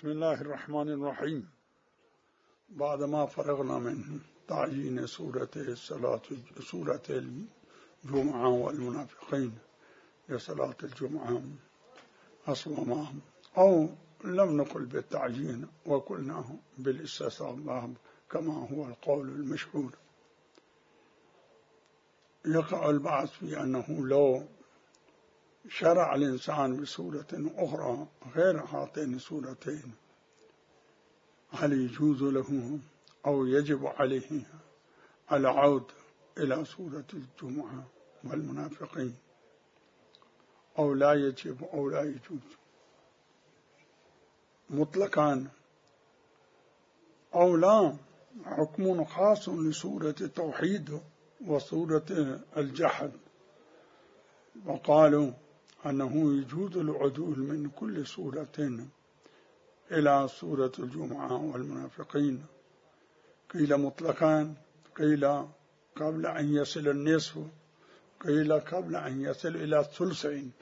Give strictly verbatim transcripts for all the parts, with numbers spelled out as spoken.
بسم الله الرحمن الرحيم. بعدما فرغنا من تعيين سورة الصلاة سورة الجمعة والمنافقين لصلاة الجمعة أصلا، أو لم نقل بالتعيين وقلنا بالاستحباب كما هو القول المشهور. يقع البعض في أنه لو شرع الإنسان بسورة أخرى غير هاتين السورتين هل يجوز له أو يجب عليه العود إلى سورة الجمعة والمنافقين، أو لا يجب أو لا يجوز مطلقا، أو لا حكم خاص لسورة التوحيد وسورة الجحد، وقالوا أنه يجوز العدول من كل سورة إلى سورة الجمعة والمنافقين. قيل مطلقا، قيل قبل أن يصل النصف، قيل قبل أن يصل إلى الثلثين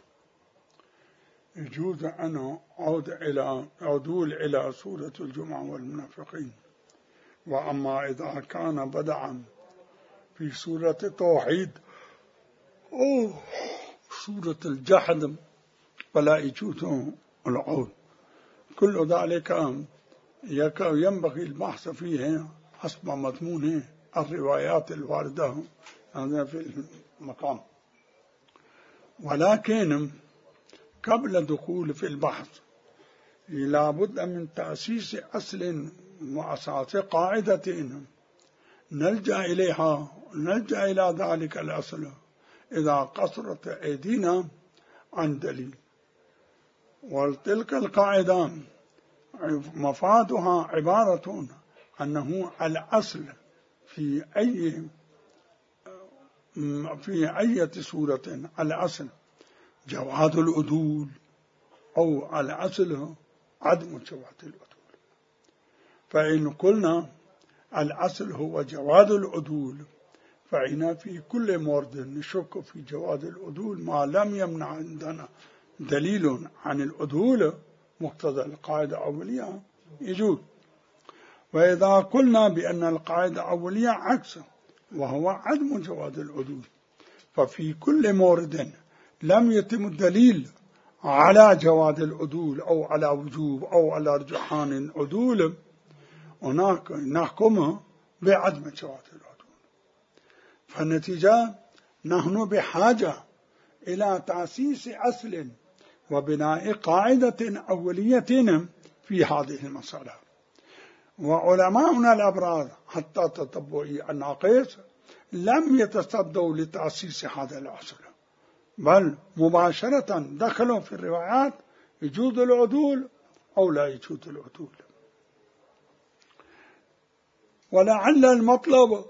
يجوز أن أعود إلى عدول إلى سورة الجمعة والمنافقين. وأما إذا كان بدعا في سورة التوحيد أو سورة الجحد فلا يجوز العود. كل ذلك ينبغي البحث فيه حسب مضمون الروايات الواردة هذا في المقام، ولكن قبل الدخول في البحث لا بد من تأسيس أصل وأساس قاعدة نلجأ إليها، نلجأ إلى ذلك الأصل إذا قصرت أيدينا عن دليل. وتلك القاعدة مفادها عبارة أنه الأصل في أي في أي سورة الأصل جواز العدول، أو الأصل عدم جواز العدول. فإن قلنا الأصل هو جواز العدول فإن في كل مورد نشك في جواز العدول ما لم يمنع عندنا دليل عن العدول مقتضى القاعدة الأولية يجوز. وإذا قلنا بأن القاعدة الأولية عكسه وهو عدم جواز العدول، ففي كل مورد لم يتم الدليل على جواز العدول أو على وجوب أو على رجحان العدول هناك نحكم بعدم جواز العدول. فالنتيجة نحن بحاجة إلى تأسيس أصل وبناء قاعدة أولية في هذه المسألة. وعلماؤنا الأبرار حتى تتبعي الناقص لم يتصدوا لتأسيس هذا الأصل، بل مباشرة دخلوا في الروايات يجوز العدول أو لا يجوز العدول. ولعل المطلب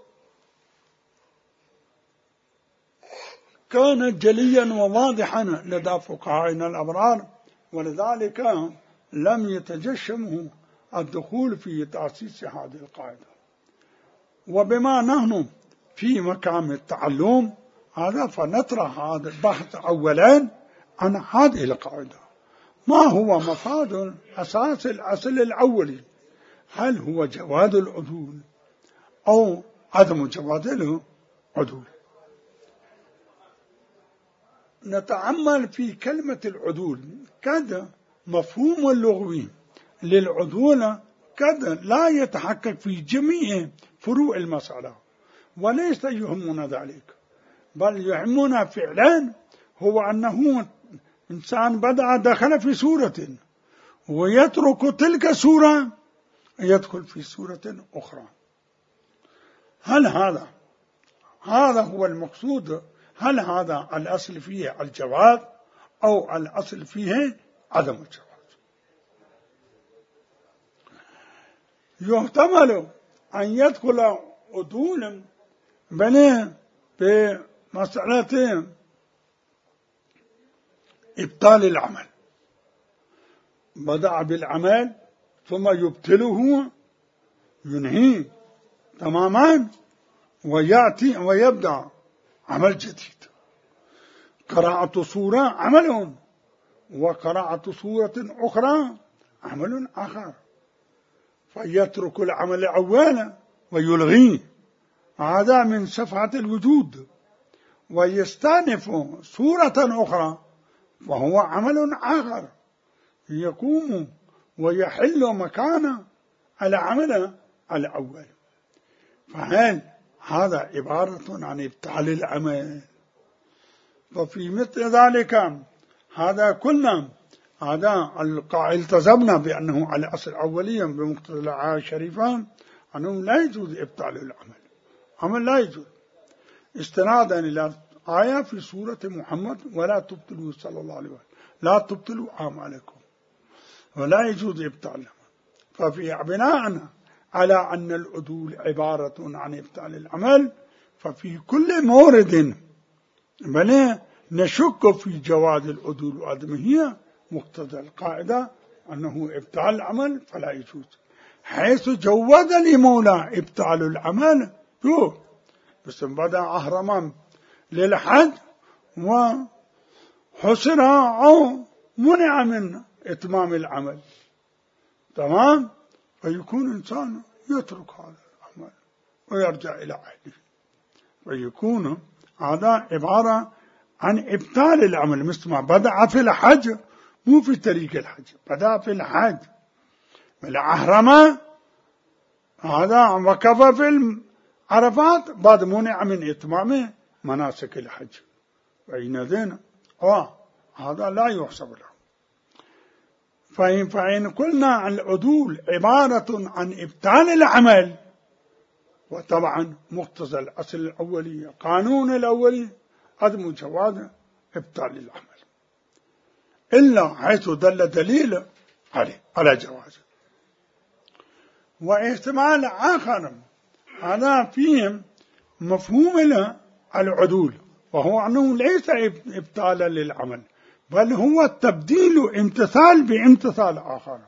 كان جليا وواضحا لدى فقهائنا الأبرار، ولذلك لم يتجشموا الدخول في تأسيس هذه القاعدة. وبما نحن في مقام التعلم هذا فنطرح هذا البحث أولا عن هذه القاعدة، ما هو مفاد أساس الأصل الأولي، هل هو جواز العدول أو عدم جواز العدول. نتأمل في كلمة العدول، قد مفهوم اللغوي للعدول قد لا يتحقق في جميع فروع المسألة، وليس يهمنا ذلك، بل يهمنا فعلا هو أنه إنسان بدأ دخل في سورة ويترك تلك السورة يدخل في سورة أخرى. هل هذا هذا هو المقصود؟ هل هذا الأصل فيه الجواز أو الأصل فيه عدم الجواز؟ يحتمل أن يدخل عدول بنيه بمسألة إبطال العمل، بدأ بالعمل ثم يبطله ينهي تماما ويأتي ويبدأ عمل جديد. قراءة سورة عمل، وقراءة سورة أخرى عمل آخر، فيترك العمل أولا ويلغيه، هذا من صفات الوجود، ويستأنف صورة أخرى وهو عمل آخر يقوم ويحل مكان العمل الأول. فهل هذا عبارة عن إبطال العمل؟ وفي مثل ذلك هذا كلنا هذا التزمنا بأنه على أصل أوليا بمقتضى الآية الشريفة أنه لا يجوز إبطال العمل، عمل لا يجوز، استنادا إلى آية في سورة محمد ولا تبطلوا صلى الله عليه وسلم لا تبطلوا أعمالكم، ولا يجوز إبطال العمل. ففي بناء على أن العدول عبارة عن إبطال العمل، ففي كل مورد بل نشك في جواز العدول وعدمه مقتضى القاعدة أنه إبطال العمل فلا يجوز، حيث جوز لمولى إبطال العمل شو بس بدأ أهرمان للحج وحسن أو منع من إتمام العمل، تمام، فيكون إنسان يترك هذا العمل ويرجع إلى أهله، فيكون هذا عبارة عن إبطال العمل، مثل ما بدأ في الحج مو في طريق الحج، بدأ في الحج بالأحرم هذا وقف في العرفات بعد منع من إتمام مناسك الحج، فإن آه هذا لا يحسب له. فإن, فإن قلنا عن العدول عبارة عن إبطال العمل، وطبعا مقتضى الأصل الأولي قانون الأولي عدم جواز إبطال العمل إلا حيث دل دليل عليه على جوازه. واحتمال آخر هذا فيهم مفهوم العدول، وهو أنه ليس إبطالا للعمل بل هو تبديل امتثال بامتثال آخر.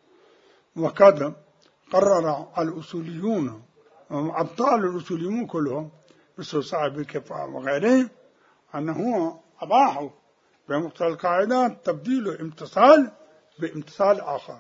وقد قرر الأصوليون أبطال الأصوليون كلهم مثل صاحب الكفاءة وغيره أنه أباحوا بمقتضى القاعدة تبديل امتثال بامتثال آخر.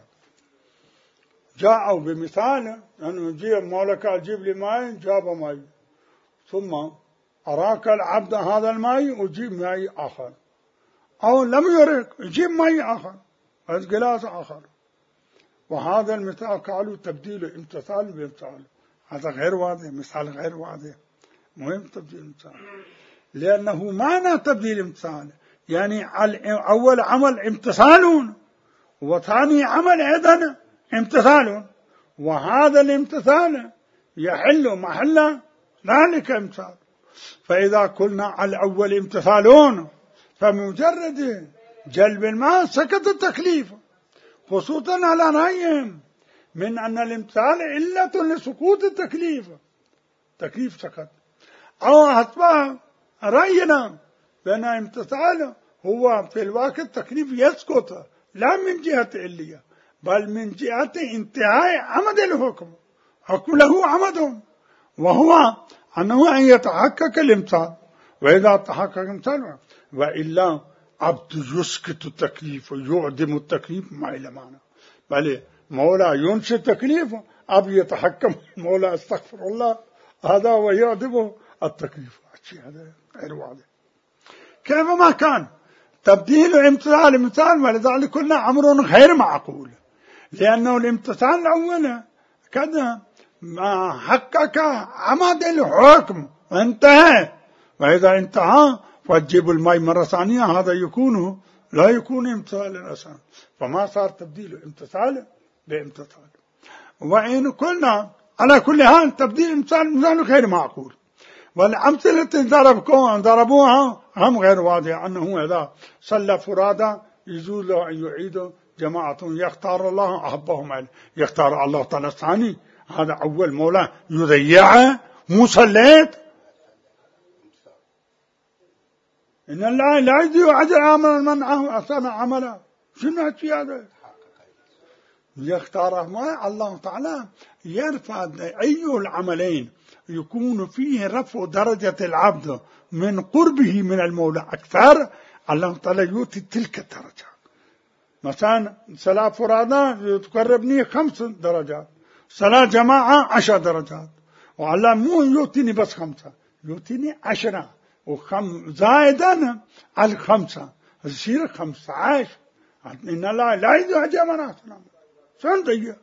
جاءوا بمثال أنه جيب مولك جيب لي ماء، جاب ماء، ثم أراك العبد هذا الماء وجيب ماء آخر، أو لم يرك يجيب ماء آخر بس جلاس آخر، وهذا المثال قالوا تبديل امتثال بامتثال، هذا غير واضح، مثال غير واضح، مهم تبديل امتثال، لأنه معنى تبديل امتثال يعني أول عمل امتثال وثاني عمل أيضا امتثال، وهذا الامتثال يحل محل ذلك امتثال. فإذا قلنا على الأول امتثالون فمجرد جلب الماء سكت التكليف، خصوصا على رأيهم من أن الامتثال علة لسقوط التكليف، تكليف سكت، أو حسب رأينا بأن امتثال هو في الواقع التكليف يسقط لا من جهة علية بل من جهة انتهاء عمد الحكم، حكم له عمد وهو أنه أن يتحقق الامتثال، وإذا تحقق الامتثال وإلا عبد يسكت التكليف ويعدم التكليف ما إلى معنى، بل مولا ينشئ التكليف أب يتحكم مولا استغفر الله هذا ويعدم التكليف، هذا غير واضح. كيفما كان تبديل امتثال امتثال، ولذلك قلنا أمر غير معقول، لأنه الامتثال الأول كذا ما حقق عمد الحكم وانتهى، وإذا انتهى فجيب الماء مرة ثانية، هذا يكون لا يكون امتثالا أصلا، فما صار تبديل امتثال بامتثال. وإن قلنا على كل حال تبديل امتثال غير معقول، والأمثلة ضربوها هم غير واضح، أنه إذا صلى فرادى يجوز له أن يعيد جماعة يختار الله أحبهم عليه، يختار الله تعالى الثاني، هذا أول مولا يضيع مو صليت، إن الله لا يضيع أجر عمل من أحسن عملا، شنو هالشيء هذا؟ يختار ما الله تعالى يرفع أي العملين يكون فيه رفع درجة العبد من قربه من المولى أكثر، الله تعالى يؤتي تلك الدرجة مثلا صلاة فرادى تقربني خمس درجات، صلاة جماعة عشر درجات، والله مو يعطيني بس خمسة، يعطيني عشرة وخم زائدا على الخمسة يصير خمسة عشر. إن الله لا يدعى مناسنا سنتي،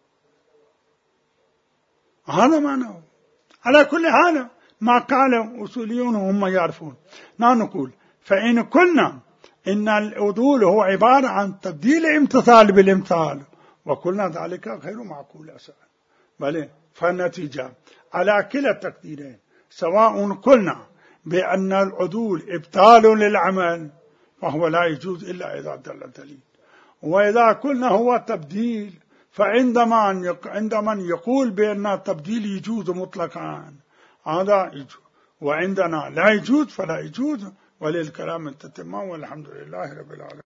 هذا معناه. على كل حال ما قال أصوليون هم يعرفون. نحن نقول فإن قلنا إن العدول هو عبارة عن تبديل امتثال بالامتثال، وقلنا ذلك غير معقول أساسا، بل فالنتيجة على كلا التقديرين، سواء قلنا بأن العدول إبطال للعمل فهو لا يجوز إلا إذا دل الدليل، وإذا قلنا هو تبديل فعندما عندما يقول بأن التبديل يجوز مطلقا هذا يجوز، وعندنا لا يجوز فلا يجوز، وللكلام التتمام، والحمد لله رب العالمين.